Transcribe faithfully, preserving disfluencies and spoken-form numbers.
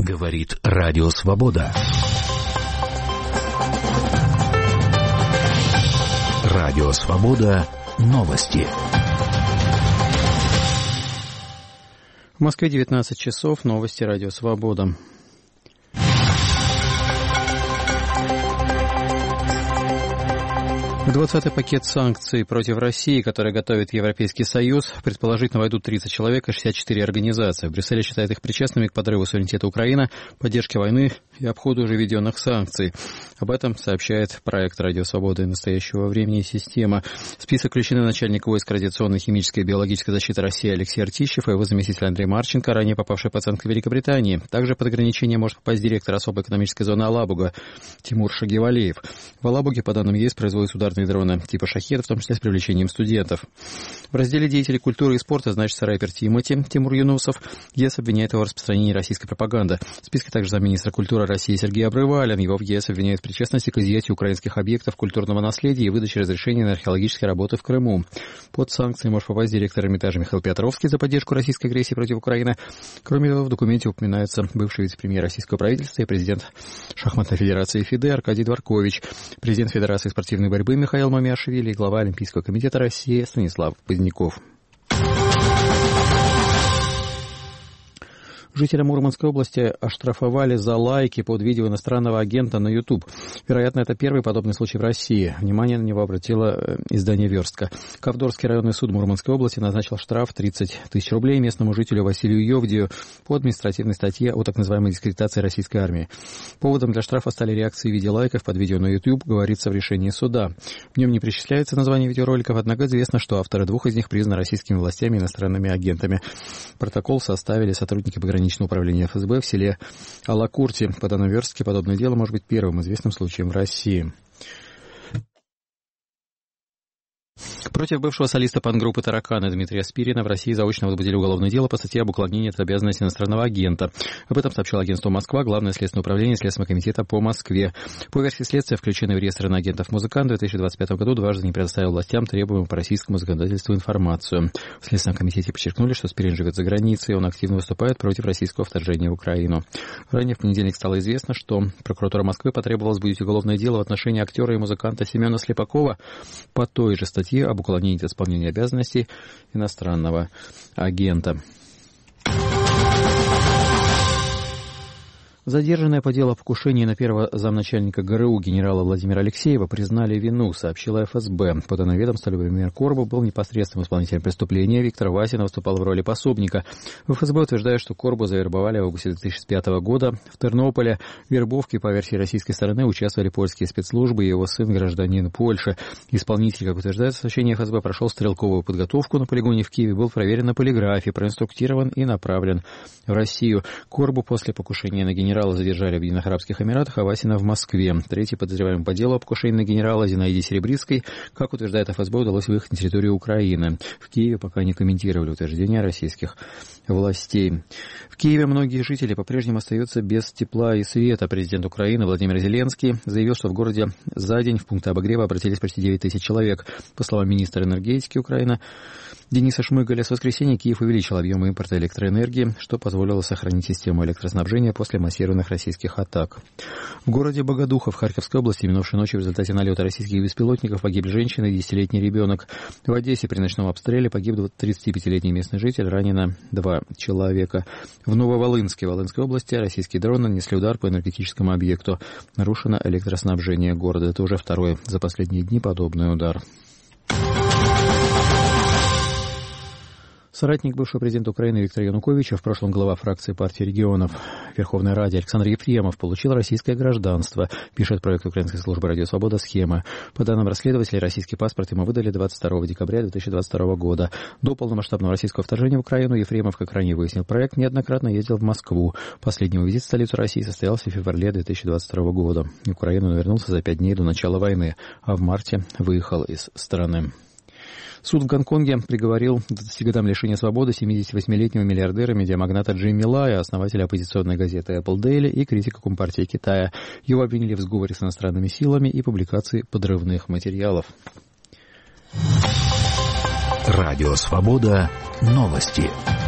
Говорит Радио Свобода. Радио Свобода. Новости. В Москве девятнадцать часов. Новости Радио Свобода. В двадцатый пакет санкций против России, который готовит Европейский Союз, предположительно войдут тридцать человек и шестьдесят четыре организации. В Брюсселе считают их причастными к подрыву суверенитета Украины, поддержке войны и обходу уже введенных санкций. Об этом сообщает проект «Радио Свобода» и настоящего времени система. В список включены начальник войск радиационной, химической и биологической защиты России Алексей Артищев и его заместитель Андрей Марченко, ранее попавший под санкции Великобритании. Также под ограничение может попасть директор особой экономической зоны Алабуга Тимур Шагивалеев. В Алабуге, по данным ЕС, производятся ударные дроны типа «Шахед», в том числе с привлечением студентов. В разделе деятелей культуры и спорта значится рэпер Тимати Тимур Юнусов. ЕС обвиняет его в распространении российской пропаганды. В списке также замминистра культуры России Сергей Обрывалин. Его в ЕС обвиняют в причастности к изъятию украинских объектов культурного наследия и выдаче разрешения на археологические работы в Крыму. Под санкции может попасть директор Эрмитажа Михаил Петровский за поддержку российской агрессии против Украины. Кроме того, в документе упоминается бывший вице-премьер российского правительства и президент шахматной федерации ФИДЕ Аркадий Дворкович, президент Федерации спортивной борьбы Михаил Мамиашвили и глава Олимпийского комитета России Станислав Поздняков. Жителя Мурманской области оштрафовали за лайки под видео иностранного агента на YouTube. Вероятно, это первый подобный случай в России. Внимание на него обратило издание «Верстка». Ковдорский районный суд Мурманской области назначил штраф тридцать тысяч рублей местному жителю Василию Йовдию по административной статье о так называемой дискредитации российской армии. Поводом для штрафа стали реакции в виде лайков под видео на YouTube, говорится в решении суда. В нем не перечисляется название видеороликов, однако известно, что авторы двух из них признаны российскими властями и иностранными агентами. Протокол составили сотрудники пограничного управления эф эс бэ в селе Алакурти. По данным Верстки, подобное дело может быть первым известным случаем в России. Против бывшего солиста панк-группы «Тараканы» Дмитрия Спирина в России заочно возбудили уголовное дело по статье об уклонении от обязанностей иностранного агента. Об этом сообщило агентство «Москва», Главное следственное управление Следственного комитета по Москве. По версии следствия, включенный в реестр иноагентов музыкант в две тысячи двадцать пятом году дважды не предоставил властям требуемую по российскому законодательству информацию. В Следственном комитете подчеркнули, что Спирин живет за границей, и он активно выступает против российского вторжения в Украину. Ранее в понедельник стало известно, что прокуратура Москвы потребовала возбудить уголовное дело в отношении актера и музыканта Семена Слепакова по той же статье об уклонении от исполнения обязанностей иностранного агента. Задержанные по делу о покушении на первого замначальника ГРУ генерала Владимира Алексеева признали вину, сообщила эф эс бэ. По данным ведомства, Любомир Корбу был непосредственным исполнителем преступления, Виктор Васин выступал в роли пособника. В эф эс бэ утверждают, что Корбу завербовали в августе две тысячи пятого года в Тернополе. В вербовке, по версии российской стороны, участвовали польские спецслужбы и его сын, гражданин Польши. Исполнитель, как утверждает сообщение эф эс бэ, прошел стрелковую подготовку на полигоне в Киеве, был проверен на полиграфе, проинструктирован и направлен в Россию. Корбу после покушения на генерала задержали в Объединенных Арабских Эмиратах, а Васина в Москве. Третий подозреваемый по делу о покушении на генерала Зинаиде Серебрицкой, как утверждает эф эс бэ, удалось выехать на территорию Украины. В Киеве пока не комментировали утверждения российских властей. В Киеве многие жители по-прежнему остаются без тепла и света. Президент Украины Владимир Зеленский заявил, что в городе за день в пункты обогрева обратились почти девять тысяч человек. По словам министра энергетики Украины Дениса Шмыгаля, с воскресенья Киев увеличил объемы импорта электроэнергии, что позволило сохранить систему электроснабжения после массированных российских атак. В городе Богодухов Харьковской области минувшей ночью в результате налета российских беспилотников погибли женщина и десятилетний ребенок. В Одессе при ночном обстреле погиб тридцатипятилетний местный житель, ранено два человека. В Нововолынске Волынской области российские дроны нанесли удар по энергетическому объекту. Нарушено электроснабжение города. Это уже второй за последние дни подобный удар. Соратник бывшего президента Украины Виктора Януковича, в прошлом глава фракции партии регионов Верховной Раде Александр Ефремов, получил российское гражданство, пишет проект украинской службы «Радио Свобода» «Схема». По данным расследователей, российский паспорт ему выдали двадцать второго декабря две тысячи двадцать второго года. До полномасштабного российского вторжения в Украину Ефремов, как ранее выяснил проект, неоднократно ездил в Москву. Последний его визит в столицу России состоялся в феврале две тысячи двадцать второго года. В Украину он вернулся за пять дней до начала войны, а в марте выехал из страны. Суд в Гонконге приговорил к двадцати годам лишения свободы семидесятивосьмилетнего миллиардера, медиамагната Джимми Лая, основателя оппозиционной газеты Apple Daily и критика Компартии Китая. Его обвинили в сговоре с иностранными силами и публикации подрывных материалов. Радио Свобода. Новости.